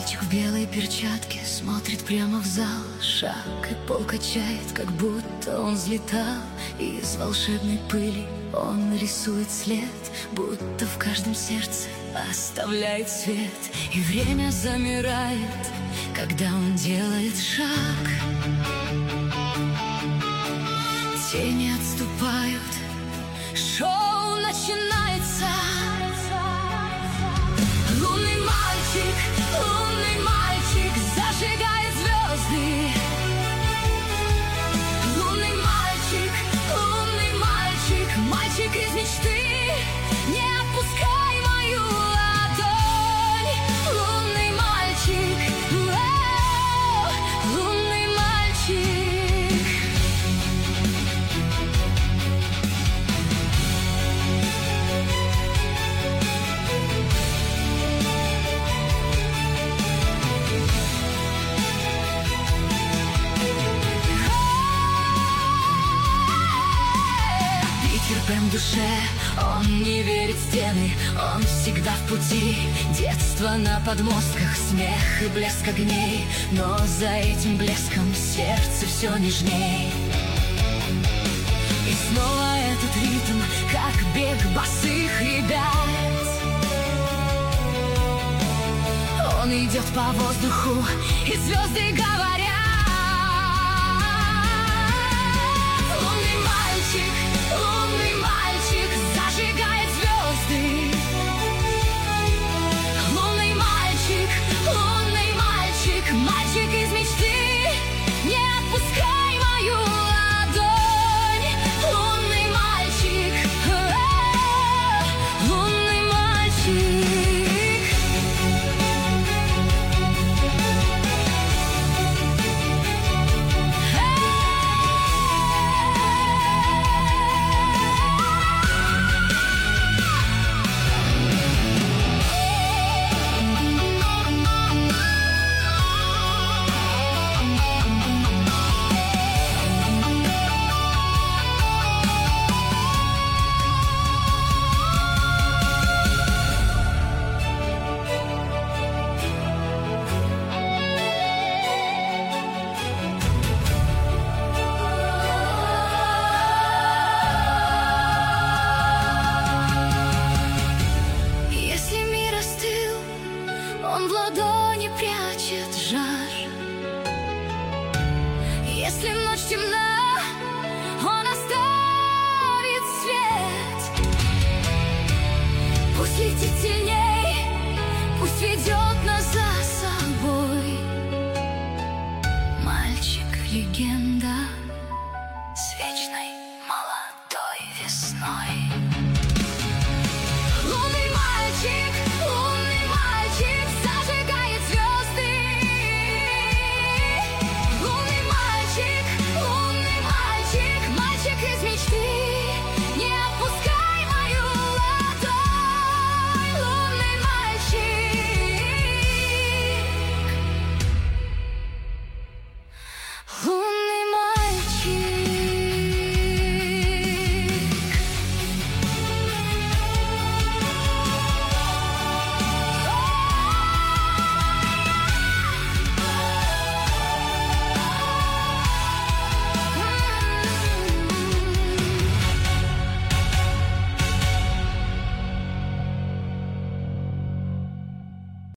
Мальчик в белой перчатке смотрит прямо в зал. Шаг и пол качает, как будто он взлетал. Из волшебной пыли он рисует след, будто в каждом сердце оставляет свет. И время замирает, когда он делает шаг. Тени отступают, шоу начинается. Лунный мальчик зажигает звезды. Лунный мальчик, мальчик из мечты. Не отпускай мою ладонь. Лунный мальчик, лунный мальчик. Прям в душе, он не верит в стены, он всегда в пути. Детство на подмостках, смех и блеск огней, но за этим блеском сердце все нежней. И снова этот ритм, как бег босых ребят. Он идет по воздуху, и звезды говорят. Лунный мальчик зажигает звезды. Лунный мальчик, мальчик из мечты. Не отпускай мою ладонь. Лунный мальчик, лунный мальчик. Он в ладони прячет жар. Если ночь темна,